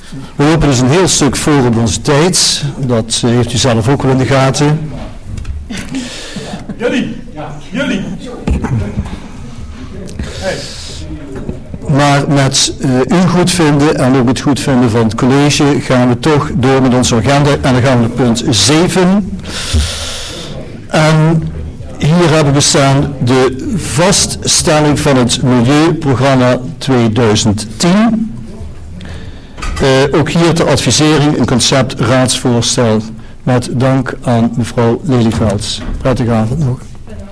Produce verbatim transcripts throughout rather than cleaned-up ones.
We lopen dus een heel stuk voor op onze tijd. Dat uh, heeft u zelf ook wel in de gaten. Jullie! Ja, jullie! Hey. Maar met uh, uw goedvinden en ook het goedvinden van het college gaan we toch door met onze agenda. En dan gaan we naar punt zeven. En hier hebben we staan de vaststelling van het Milieuprogramma tweeduizend tien. Uh, ook hier ter advisering een conceptraadsvoorstel met dank aan mevrouw Lelyveld. Prettige avond nog.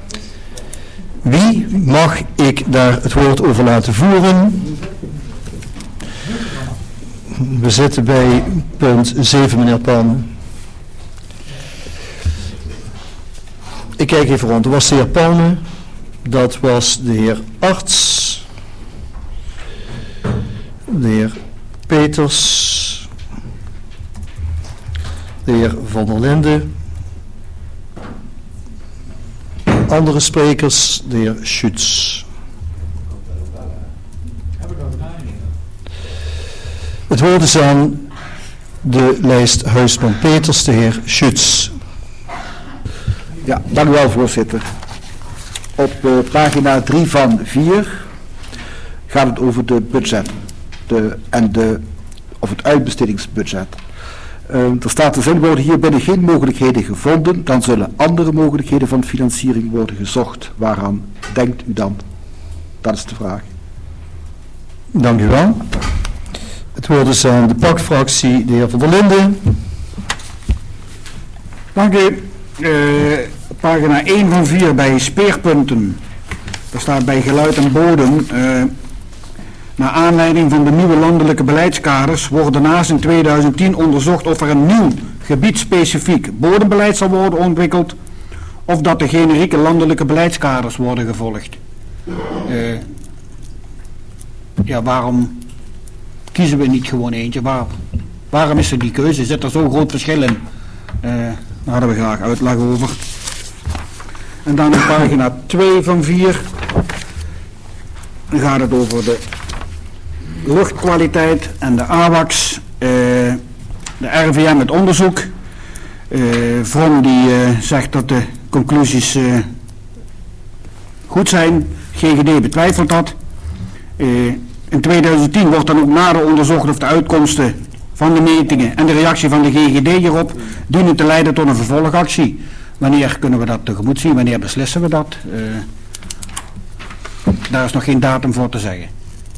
Wie mag ik daar het woord over laten voeren? We zitten bij punt zeven, meneer Palme. Ik kijk even rond. Dat was de heer Palme. Dat was de heer Arts. De heer Peters. De heer Van der Linden. Andere sprekers, de heer Schutz. Het woord is aan de lijst Huisman-Peters, de heer Schutz. Ja, dank u wel, voorzitter. Op uh, pagina drie van vier gaat het over de budget de, en de, of het uitbestedingsbudget. Uh, er staat de zin: worden hier binnen geen mogelijkheden gevonden, dan zullen andere mogelijkheden van financiering worden gezocht. Waaraan denkt u dan? Dat is de vraag. Dank u wel. Het woord is aan de P A C-fractie, de heer Van der Linden. Dank u. Uh, pagina één van vier bij speerpunten. Er staat bij geluid en bodem. Uh, naar aanleiding van de nieuwe landelijke beleidskaders wordt daarnaast in tweeduizend tien onderzocht of er een nieuw gebiedsspecifiek bodembeleid zal worden ontwikkeld of dat de generieke landelijke beleidskaders worden gevolgd. Uh, ja, waarom kiezen we niet gewoon eentje? Waar, waarom is er die keuze? Zit er zo'n groot verschil in? Uh, daar hadden we graag uitleg over. En dan op pagina twee van vier. Dan gaat het over de luchtkwaliteit en de A W A C. Uh, de R V M het onderzoek. Uh, Vrom die uh, zegt dat de conclusies uh, goed zijn. G G D betwijfelt dat. Uh, in tweeduizend tien wordt dan ook nader onderzocht of de uitkomsten van de metingen en de reactie van de G G D hierop dienen te leiden tot een vervolgactie. Wanneer kunnen we dat tegemoet zien? Wanneer beslissen we dat? Uh, daar is nog geen datum voor te zeggen.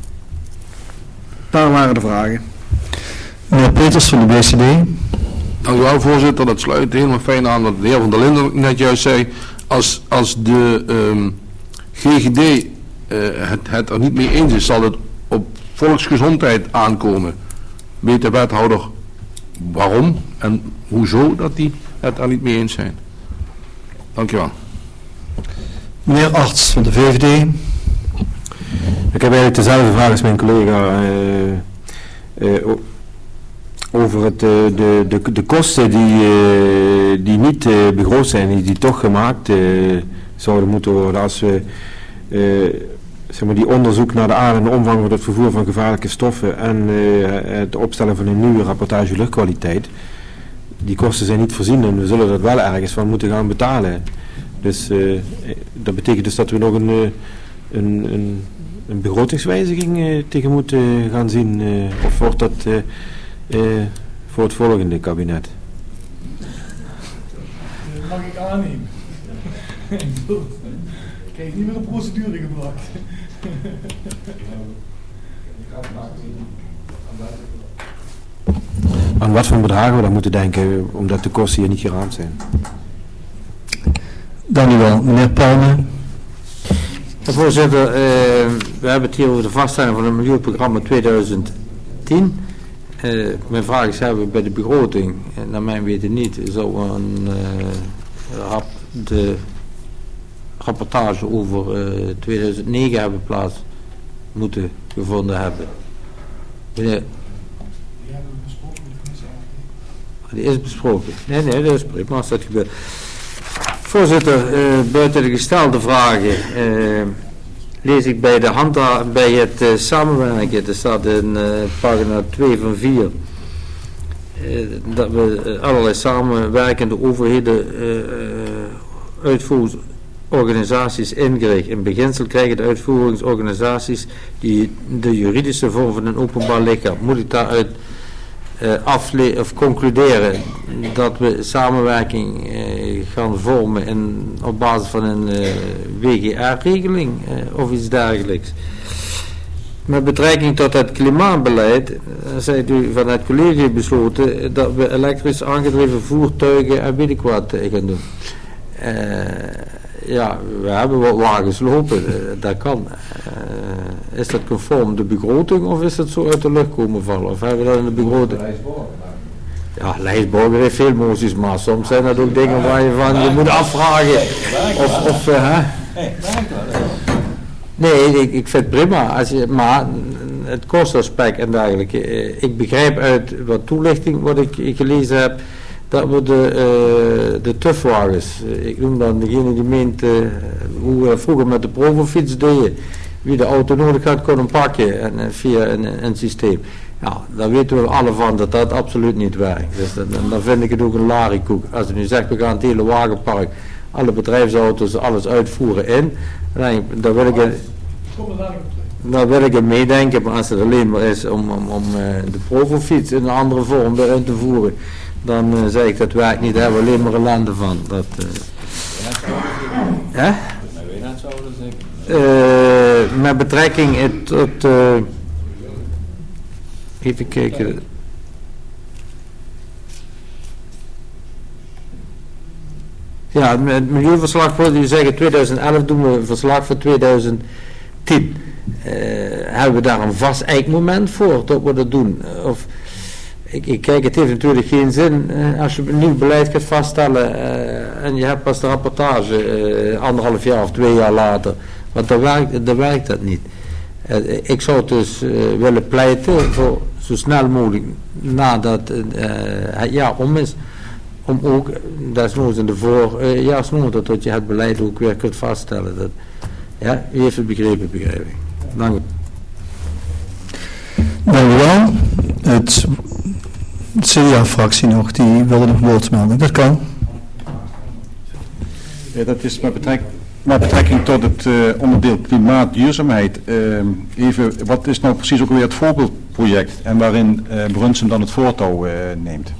Daar waren de vragen. Meneer Peters van de B C D. Dank u wel, voorzitter. Dat sluit helemaal fijn aan wat de heer Van der Linden net juist zei. Als, als de um, G G D uh, het, het er niet mee eens is, zal het op volksgezondheid aankomen. Weet de wethouder waarom en hoezo dat die het er niet mee eens zijn? Dank u wel. Meneer Arts van de V V D. Ik heb eigenlijk dezelfde vraag als mijn collega uh, uh, over het, uh, de, de, de kosten die, uh, die niet uh, begroot zijn, die, die toch gemaakt uh, zouden moeten worden als we uh, zeg maar die onderzoek naar de aard en de omvang van het vervoer van gevaarlijke stoffen en uh, het opstellen van een nieuwe rapportage luchtkwaliteit. Die kosten zijn niet voorzien en we zullen dat wel ergens van moeten gaan betalen. Dus uh, dat betekent dus dat we nog een, een, een, een begrotingswijziging uh, tegemoet uh, gaan zien. Uh, of wordt dat uh, uh, voor het volgende kabinet? Dat mag ik aannemen. Ik krijg niet meer een procedure gebracht. Aan wat voor bedragen we dan moeten denken, omdat de kosten hier niet geraamd zijn. Dank u wel. Meneer Palme. Ja, voorzitter, uh, we hebben het hier over de vaststelling van het Milieuprogramma tweeduizend tien. Uh, mijn vraag is, hebben we bij de begroting, en naar mijn weten niet, zou een uh, rap, de rapportage over uh, tweeduizend negen hebben plaats moeten gevonden hebben. Meneer, die is besproken. Nee, nee, dat is prima als dat gebeurt. Voorzitter, uh, buiten de gestelde vragen uh, lees ik bij de handha- bij het uh, samenwerken, er staat in uh, pagina twee van vier, uh, dat we uh, allerlei samenwerkende overheden, uh, uh, uitvoeringsorganisaties ingericht. In beginsel krijgen de uitvoeringsorganisaties die de juridische vorm van een openbaar lichaam. Moet ik daaruit uh, afle- of concluderen dat we samenwerking uh, gaan vormen in, op basis van een uh, W G R-regeling uh, of iets dergelijks? Met betrekking tot het klimaatbeleid, uh, zijt u van het college besloten uh, dat we elektrisch aangedreven voertuigen en weet ik wat uh, gaan doen. Uh, ja, we hebben wat wagens lopen, uh, dat kan. Uh, is dat conform de begroting of is dat zo uit de lucht komen vallen? Of hebben we dat in de begroting? Ja, Lijsborger heeft veel moties, maar soms zijn dat ook dingen waar je van je moet afvragen. Of, of uh, hè? Nee, ik, ik vind het prima. Als je, maar het kostaspect en dergelijke. Uh, ik begrijp uit wat toelichting wat ik, ik gelezen heb, dat we de, uh, de tufwagens, uh, ik noem dan degene die meent uh, hoe we vroeger met de Provofiets deden, wie de auto nodig had kon hem pakken en, uh, via een, een systeem. Ja, daar weten we alle van dat dat absoluut niet werkt. Dus dan, dan vind ik het ook een lariekoek. Als je nu zegt we gaan het hele wagenpark, alle bedrijfsauto's, alles uitvoeren in, dan, dan wil ik het... Daar wil ik het meedenken, maar als het alleen maar is om, om, om uh, de Provofiets in een andere vorm erin te voeren, dan uh, zeg ik dat werkt niet, daar hebben we alleen maar ellende van. Dat, uh, hè? Uh, met betrekking tot, uh, even kijken. Ja, het milieuverslag voor, die zeggen twintig elf doen we een verslag voor twintig tien. Uh, hebben we daar een vast eikmoment voor dat we dat doen? Of, ik, ik kijk, het heeft natuurlijk geen zin uh, als je een nieuw beleid gaat vaststellen uh, en je hebt pas de rapportage uh, anderhalf jaar of twee jaar later, want dan werkt, dan werkt dat niet. Uh, ik zou dus uh, willen pleiten voor zo snel mogelijk nadat uh, het jaar om is, om ook desnoods in de voorjaarsnota tot je het beleid ook weer kunt vaststellen. Dat, ja, u heeft het begrepen, begrijp ik. Dank u. Dank u wel. Het C D A-fractie nog, die wilde nog woord melden. Dat kan. Ja, dat is met betrekking, met betrekking tot het uh, onderdeel klimaatduurzaamheid. Uh, even, wat is nou precies ook weer het voorbeeldproject en waarin uh, Brunsum dan het voortouw uh, neemt?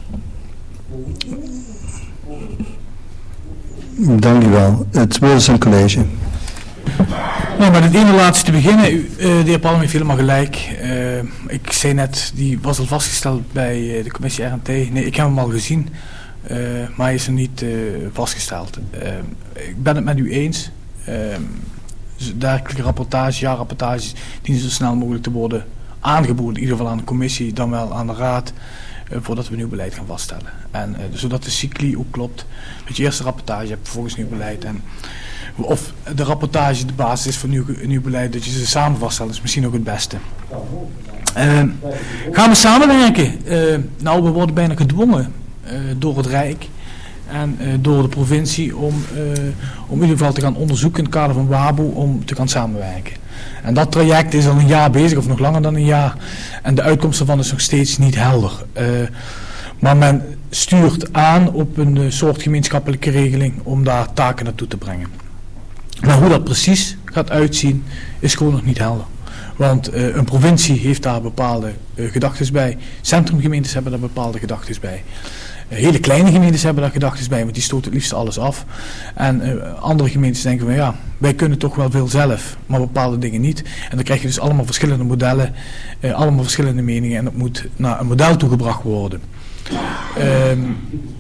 Dank u wel. Het woord is aan het college. Nou, met het ene laatste te beginnen. U, uh, de heer Palm heeft helemaal gelijk. Uh, ik zei net, die was al vastgesteld bij uh, de commissie R en T. Nee, ik heb hem al gezien. Uh, maar hij is er niet uh, vastgesteld. Uh, ik ben het met u eens. Uh, dergelijke rapportages, jaarrapportages, dienen zo snel mogelijk te worden aangeboden. In ieder geval aan de commissie, dan wel aan de raad. Uh, voordat we nieuw beleid gaan vaststellen. En, uh, zodat de cycli ook klopt. Dat je eerst de rapportage hebt, vervolgens nieuw beleid. En of de rapportage de basis is voor nieuw, nieuw beleid, dat je ze samen vaststelt, is misschien ook het beste. Uh, gaan we samenwerken? Uh, nou, we worden bijna gedwongen uh, door het Rijk en uh, door de provincie om, uh, om in ieder geval te gaan onderzoeken in het kader van WABO om te gaan samenwerken. En dat traject is al een jaar bezig, of nog langer dan een jaar. En de uitkomst ervan is nog steeds niet helder. Uh, maar men stuurt aan op een uh, soort gemeenschappelijke regeling om daar taken naartoe te brengen. Maar hoe dat precies gaat uitzien, is gewoon nog niet helder. Want uh, een provincie heeft daar bepaalde uh, gedachten bij. Centrumgemeentes hebben daar bepaalde gedachten bij. Uh, hele kleine gemeentes hebben daar gedachten bij, want die stoten het liefst alles af. En uh, andere gemeentes denken van ja, wij kunnen toch wel veel zelf, maar bepaalde dingen niet. En dan krijg je dus allemaal verschillende modellen, uh, allemaal verschillende meningen en dat moet naar een model toegebracht worden. Um,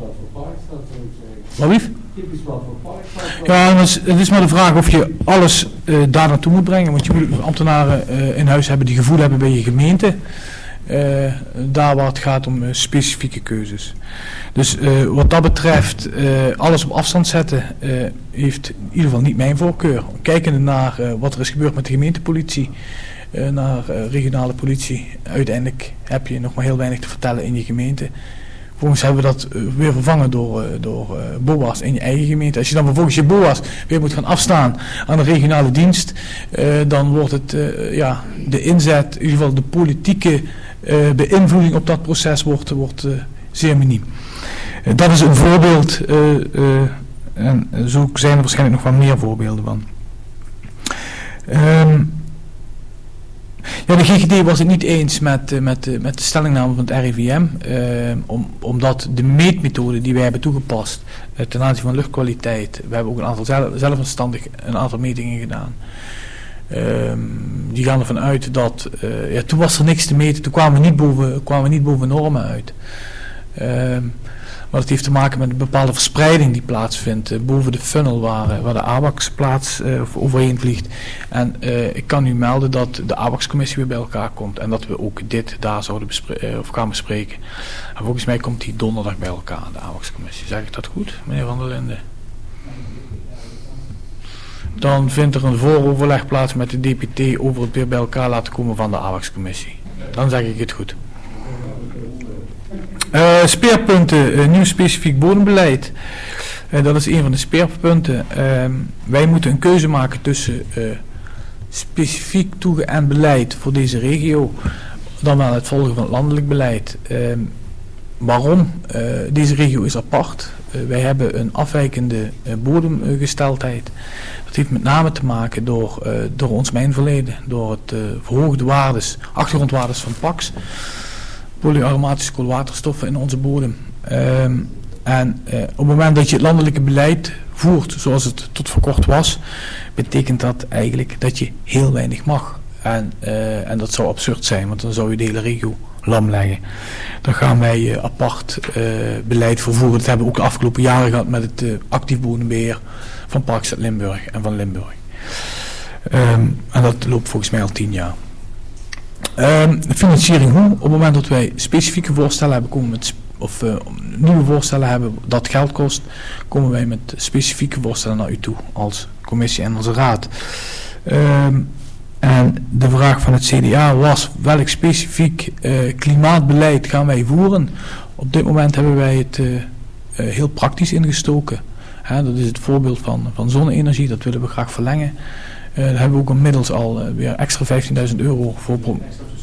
wat lief? Ja, het is, het is maar de vraag of je alles uh, daar naartoe moet brengen. Want je moet nog ambtenaren uh, in huis hebben die gevoel hebben bij je gemeente. Uh, daar waar het gaat om uh, specifieke keuzes. Dus uh, wat dat betreft, uh, alles op afstand zetten uh, heeft in ieder geval niet mijn voorkeur. Kijkende naar uh, wat er is gebeurd met de gemeentepolitie, uh, naar uh, regionale politie. Uiteindelijk heb je nog maar heel weinig te vertellen in je gemeente. Vervolgens hebben we dat uh, weer vervangen door, uh, door uh, B O A's in je eigen gemeente. Als je dan vervolgens je B O A's weer moet gaan afstaan aan de regionale dienst, uh, dan wordt het, uh, ja, de inzet, in ieder geval de politieke uh, beïnvloeding op dat proces wordt, wordt uh, zeer miniem. Uh, dat is een voorbeeld, uh, uh, en zo zijn er waarschijnlijk nog wel meer voorbeelden van. Um, Ja, de G G D was het niet eens met, met, met de stellingname van het R I V M, eh, om, omdat de meetmethode die wij hebben toegepast eh, ten aanzien van luchtkwaliteit, we hebben ook een aantal zelf, zelfstandig een aantal metingen gedaan. Eh, die gaan ervan uit dat, eh, ja, toen was er niks te meten, toen kwamen we niet boven, kwamen we niet boven normen uit. Eh, Maar het heeft te maken met een bepaalde verspreiding die plaatsvindt uh, boven de funnel waar, uh, waar de A W A C plaats uh, overheen vliegt. En uh, ik kan u melden dat de A W A C-commissie weer bij elkaar komt en dat we ook dit daar zouden bespreken, uh, of gaan bespreken. En volgens mij komt die donderdag bij elkaar, de A W A C-commissie. Zeg ik dat goed, meneer Van der Linden? Dan vindt er een vooroverleg plaats met de D P T over het weer bij elkaar laten komen van de A W A C-commissie. Dan zeg ik het goed. Uh, speerpunten, uh, nieuw specifiek bodembeleid. Uh, dat is een van de speerpunten. Uh, wij moeten een keuze maken tussen uh, specifiek toegeënt beleid voor deze regio, dan wel het volgen van het landelijk beleid. Uh, waarom? Uh, deze regio is apart. Uh, wij hebben een afwijkende uh, bodemgesteldheid. Dat heeft met name te maken door, uh, door ons mijnverleden, door het uh, verhoogde waardes, achtergrondwaardes van P A X. Polyaromatische koolwaterstoffen in onze bodem. Um, en uh, op het moment dat je het landelijke beleid voert zoals het tot voor kort was, betekent dat eigenlijk dat je heel weinig mag. En, uh, en dat zou absurd zijn, want dan zou je de hele regio lam leggen. Dan gaan wij uh, apart uh, beleid vervoeren. Dat hebben we ook de afgelopen jaren gehad met het uh, actief bodembeheer van Parkstad Limburg en van Limburg. Um, en dat loopt volgens mij al tien jaar. Um, financiering hoe? Op het moment dat wij specifieke voorstellen hebben, komen met, of uh, nieuwe voorstellen hebben dat geld kost, komen wij met specifieke voorstellen naar u toe als commissie en als raad. Um, en de vraag van het C D A was welk specifiek uh, klimaatbeleid gaan wij voeren? Op dit moment hebben wij het uh, uh, heel praktisch ingestoken. Hè, dat is het voorbeeld van, van zonne-energie, dat willen we graag verlengen. Uh, daar hebben we ook inmiddels al uh, weer extra vijftienduizend euro voor. Pro-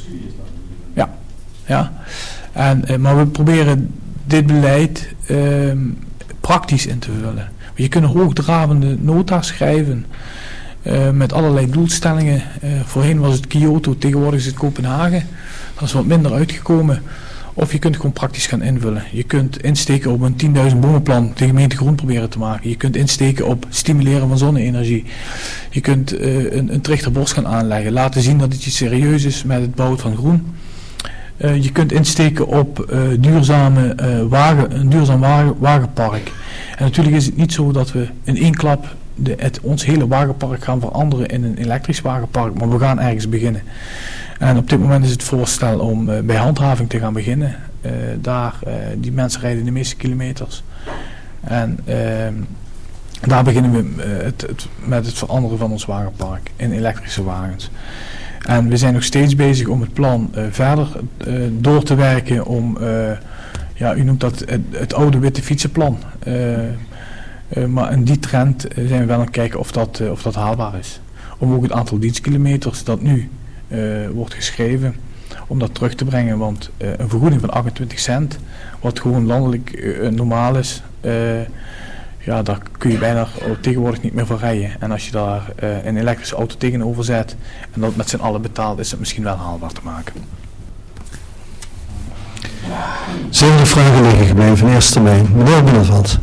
ja, ja. En, uh, maar we proberen dit beleid uh, praktisch in te vullen. Je kunt hoogdravende nota schrijven uh, met allerlei doelstellingen. Uh, voorheen was het Kyoto, tegenwoordig is het Kopenhagen. Dat is wat minder uitgekomen. Of je kunt gewoon praktisch gaan invullen. Je kunt insteken op een tienduizend bomenplan de gemeente groen proberen te maken. Je kunt insteken op stimuleren van zonne-energie. Je kunt uh, een, een trichterbos gaan aanleggen. Laten zien dat het je serieus is met het bouwen van groen. Uh, je kunt insteken op uh, duurzame, uh, wagen, een duurzaam wagen, wagenpark. En natuurlijk is het niet zo dat we in één klap de, het, ons hele wagenpark gaan veranderen in een elektrisch wagenpark. Maar we gaan ergens beginnen. En op dit moment is het voorstel om uh, bij handhaving te gaan beginnen. Uh, daar, uh, die mensen rijden de meeste kilometers. En uh, daar beginnen we uh, het, het, met het veranderen van ons wagenpark in elektrische wagens. En we zijn nog steeds bezig om het plan uh, verder uh, door te werken om, uh, ja, u noemt dat het, het oude witte fietsenplan. Uh, uh, maar in die trend uh, zijn we wel aan het kijken of dat, uh, of dat haalbaar is. Om ook het aantal dienstkilometers dat nu Uh, wordt geschreven om dat terug te brengen, want uh, een vergoeding van achtentwintig cent wat gewoon landelijk uh, normaal is, uh, ja, daar kun je bijna tegenwoordig niet meer voor rijden. En als je daar uh, een elektrische auto tegenover zet en dat met z'n allen betaalt, is het misschien wel haalbaar te maken. Zijn er vragen liggen gebleven in eerste termijn? Meneer Binnenveld.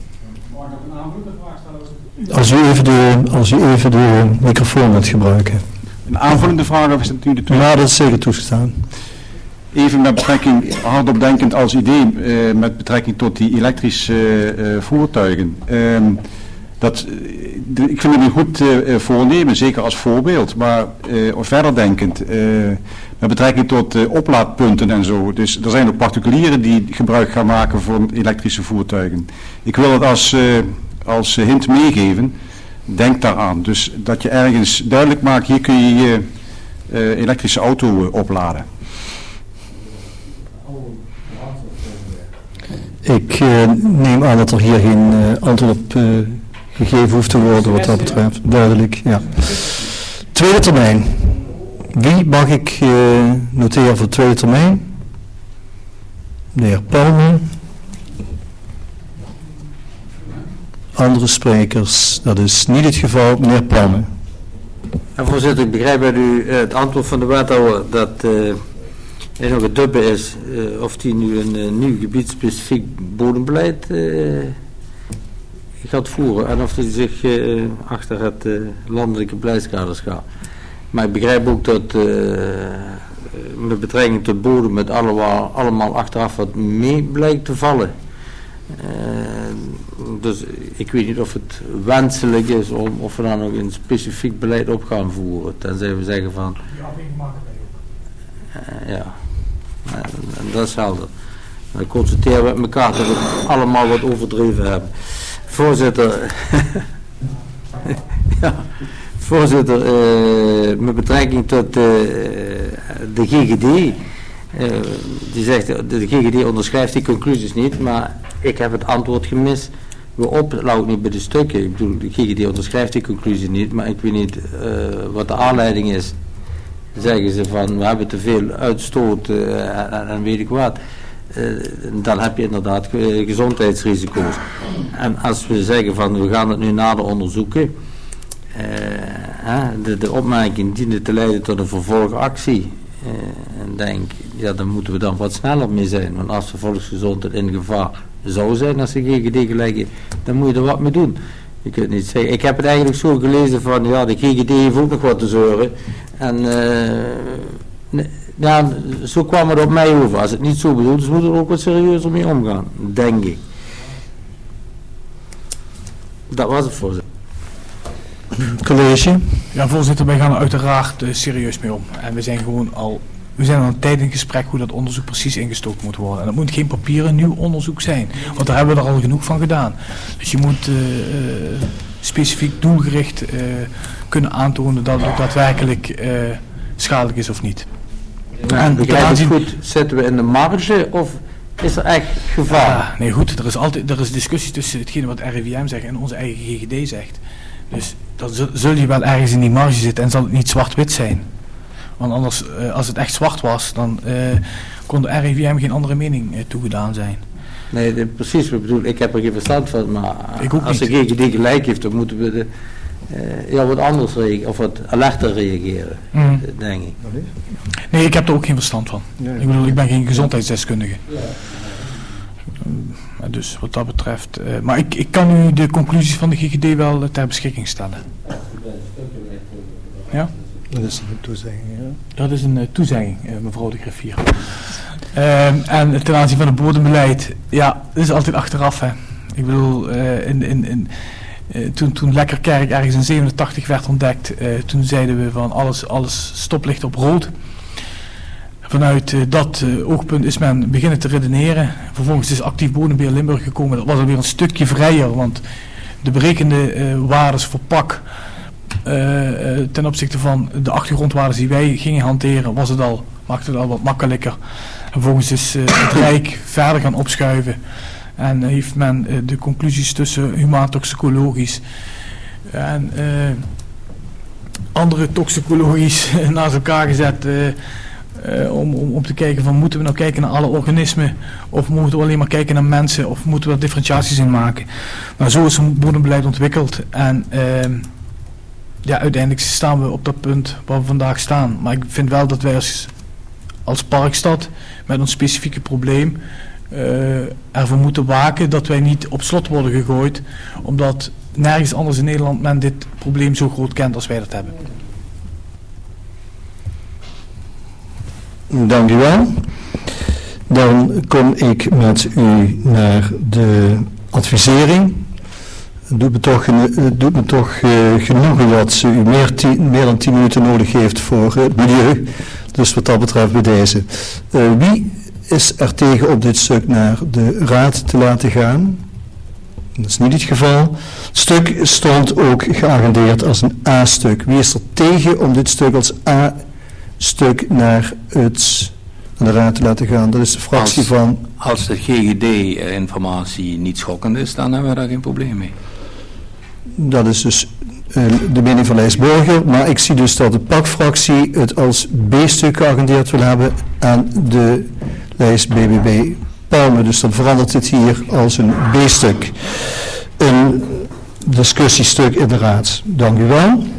Als u even de, als u even de microfoon wilt gebruiken. Een aanvullende vraag, of is het nu de tweede? Ja, dat is zeker toegestaan. Even met betrekking, hardop denkend als idee, uh, met betrekking tot die elektrische uh, voertuigen. Uh, dat, de, ik vind het een goed uh, voornemen, zeker als voorbeeld, maar uh, verder denkend, uh, met betrekking tot uh, oplaadpunten en zo. Dus er zijn ook particulieren die gebruik gaan maken van elektrische voertuigen. Ik wil het als, uh, als hint meegeven. Denk daaraan. Dus dat je ergens duidelijk maakt, hier kun je je uh, elektrische auto uh, opladen. Ik uh, neem aan dat er hier geen uh, antwoord op uh, gegeven hoeft te worden wat dat betreft. Duidelijk, ja. Tweede termijn. Wie mag ik uh, noteren voor de tweede termijn? De heer Palme. Andere sprekers? Dat is niet het geval. Meneer Palme. Ja, voorzitter, ik begrijp uit u uh, het antwoord van de wethouder dat uh, er nog het dubbe is uh, of die nu een uh, nieuw gebiedsspecifiek bodembeleid uh, gaat voeren en of hij zich uh, achter het uh, landelijke beleidskaders gaat. Maar ik begrijp ook dat uh, met betrekking tot bodem met allemaal, allemaal achteraf wat mee blijkt te vallen. Uh, dus ik weet niet of het wenselijk is om of we dan nog een specifiek beleid op gaan voeren, tenzij we zeggen van uh, ja, uh, dat is helder. Dan constateren we met elkaar dat we allemaal wat overdreven hebben. Voorzitter, ja, voorzitter, uh, met betrekking tot uh, de G G D, uh, die zegt, de G G D onderschrijft die conclusies niet, maar ik heb het antwoord gemist. We op, niet bij de stukken. Ik bedoel, de G G D onderschrijft die conclusie niet, maar ik weet niet uh, wat de aanleiding is. Zeggen ze van, we hebben te veel uitstoot uh, en, en weet ik wat. Uh, dan heb je inderdaad uh, gezondheidsrisico's. En als we zeggen van, we gaan het nu nader onderzoeken, uh, hè, de, de opmerking diende te leiden tot een vervolgactie. Uh, en denk, ja, dan moeten we dan wat sneller mee zijn. Want als de volksgezondheid in gevaar zou zijn als de G G D gelijk is, dan moet je er wat mee doen. Je kunt niet zeggen. Ik heb het eigenlijk zo gelezen van, ja, de G G D heeft ook nog wat te zeuren. En uh, ja, zo kwam het op mij over. Als het niet zo bedoeld is, moeten we er ook wat serieuzer mee omgaan, denk ik. Dat was het, voorzitter. College. Ja, voorzitter, wij gaan er uiteraard uh, serieus mee om. En we zijn gewoon al, we zijn al een tijd in gesprek hoe dat onderzoek precies ingestoken moet worden. En dat moet geen papieren nieuw onderzoek zijn, want daar hebben we er al genoeg van gedaan. Dus je moet uh, uh, specifiek doelgericht uh, kunnen aantonen dat het ook daadwerkelijk uh, schadelijk is of niet. Ja, en begrijp het goed, zitten we in de marge of is er echt gevaar? Ja, nee goed, er is altijd er is discussie tussen hetgene wat R I V M zegt en onze eigen G G D zegt. Dus dan zul, zul je wel ergens in die marge zitten en zal het niet zwart-wit zijn. Want anders, uh, als het echt zwart was, dan uh, kon de R I V M geen andere mening uh, toegedaan zijn. Nee, de, precies, ik bedoel, ik heb er geen verstand van, maar als niet. de G G D gelijk heeft, dan moeten we de, uh, ja, wat anders reageren, of wat alerter reageren, mm. denk ik. Nee, ik heb er ook geen verstand van. Ja, ja. Ik bedoel, ik ben geen gezondheidsdeskundige. Ja. Uh, dus wat dat betreft, uh, maar ik, ik kan u de conclusies van de G G D wel uh, ter beschikking stellen. Ja? Dat is een toezegging, ja. Dat is een uh, toezegging, uh, mevrouw de griffier. Uh, en ten aanzien van het bodembeleid, ja, dat is altijd achteraf, hè. Ik bedoel, uh, in, in, in, uh, toen, toen Lekkerkerk ergens in zevenentachtig werd ontdekt, uh, toen zeiden we van alles, alles stoplicht op rood. Vanuit uh, dat uh, oogpunt is men beginnen te redeneren. Vervolgens is actief bodembeheer Limburg gekomen. Dat was alweer een stukje vrijer, want de berekende uh, waardes voor P A C uh, uh, ten opzichte van de achtergrondwaardes die wij gingen hanteren, was het al, maakte het al wat makkelijker. En vervolgens is uh, het Rijk verder gaan opschuiven en uh, heeft men uh, de conclusies tussen humaantoxicologisch en uh, andere toxicologisch naast elkaar gezet. Uh, Uh, om, om, om te kijken van, moeten we nou kijken naar alle organismen of moeten we alleen maar kijken naar mensen of moeten we er differentiaties in maken. Nou, zo is een bodembeleid ontwikkeld en uh, ja, uiteindelijk staan we op dat punt waar we vandaag staan. Maar ik vind wel dat wij als, als Parkstad met ons specifieke probleem uh, ervoor moeten waken dat wij niet op slot worden gegooid, omdat nergens anders in Nederland men dit probleem zo groot kent als wij dat hebben. Dank u wel. Dan kom ik met u naar de advisering. Het doet me toch, het doet me toch uh, genoegen dat u meer, tien, meer dan tien minuten nodig heeft voor het milieu. Dus wat dat betreft bij deze. Uh, wie is er tegen om dit stuk naar de raad te laten gaan? Dat is niet het geval. Het stuk stond ook geagendeerd als een A-stuk. Wie is er tegen om dit stuk als A-stuk naar het aan de raad te laten gaan. Dat is de fractie Als- van... Als de G G D-informatie niet schokkend is, dan hebben we daar geen probleem mee. Dat is dus uh, de mening van Lijs Burger, maar ik zie dus dat de P A C-fractie het als B-stuk geagendeerd wil hebben en de lijst B B B Palme. Dus dan verandert het hier als een B-stuk. Een discussiestuk in de raad. Dank u wel.